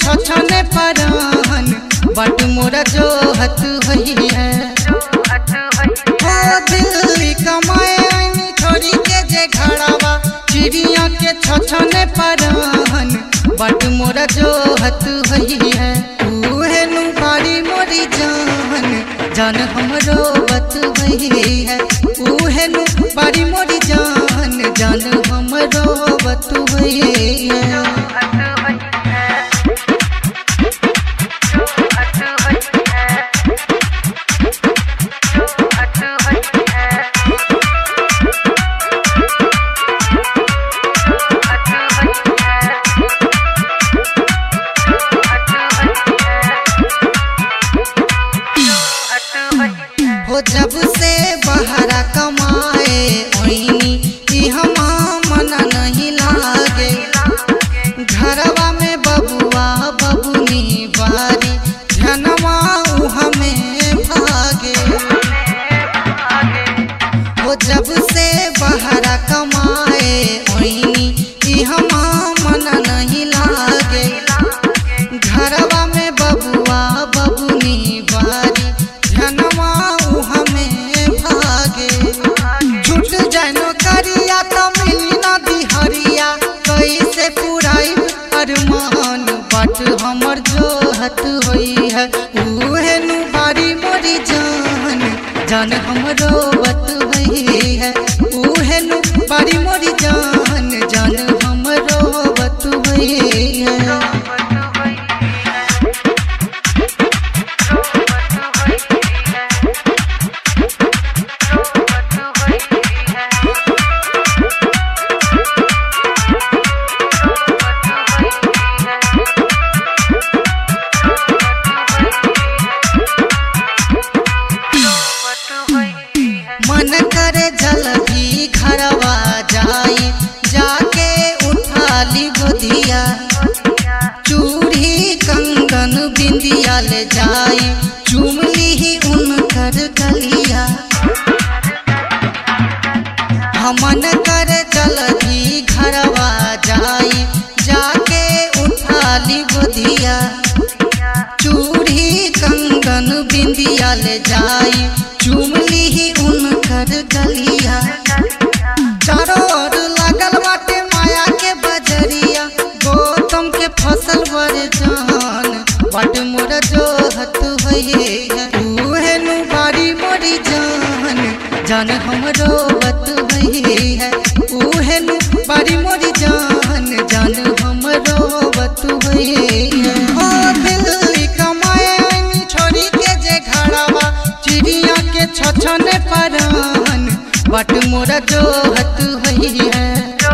छछने परान बट मोरा जो हत हुई है। दिल्ली कमाए छोड़ी के जे घड़ावा चिड़िया के छछने परान बट मोरा जो हत हुई है। उहे नु बाड़ी मोरी जान जान हमरो बत हुई है। उहे नु बाड़ी मोरी जान जान हमरो बत हुई है। हो जब से बहरा कमाए ओइनी हमा मना नहीं लागे। घरवा में बबुआ बबुनी बारी जनवा हमें भागे। हो जब से बहरा कमाए ओइनी हमा मना नहीं लागे। घरवा में बबुआ बबुनी बारी जनवा हमें भागे। छूट जानो करिया तो मिली ना दिहरिया कैसे पुराई अरमान बाट हमर जो हत हुई है। उहे नु बारी मोरी जान जान हमरो बत हुई है। उहे नु बारी मोरी जान जान हमरो बत हुई है। मन करे जल्दी घरवा जाई जाके उठा ली गोदिया। चूड़ी कंगन बिंदिया ले जाई चूम ली उनकर गलिया। मन करे जल्दी घरवा जाई जाके उठा ली गोदिया। चूड़ी कंगन बिंदिया ले जाई चूम ली उनकर गलिया। चारों ओर लागल बाटे माया के बजरिया। गौतम के फसल बर जान बाट मोरा जो हत हुई है। उहे नु बारी मोरी जान जान हमरो बत हुई है। उहे नु बारी मोरी जान जान हमरो बत हुई है। दिल्ली कमाए छोड़ी के जे घड़ावा चिड़िया के छछने परान बट मोरा जो हत हुई है।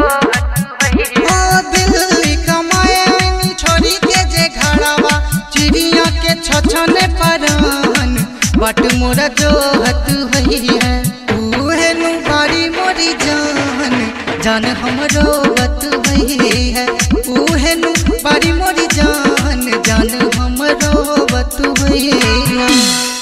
दिल्ली कमाए छोड़ी के जे घड़ावा चिड़िया के छछने परान बट मोरा जो हत हुई है। उहे नु बारी मोरी जान जान हमरो बत हुई है। उहे नु बारी मोरी जान जान हमरो बत हुई है।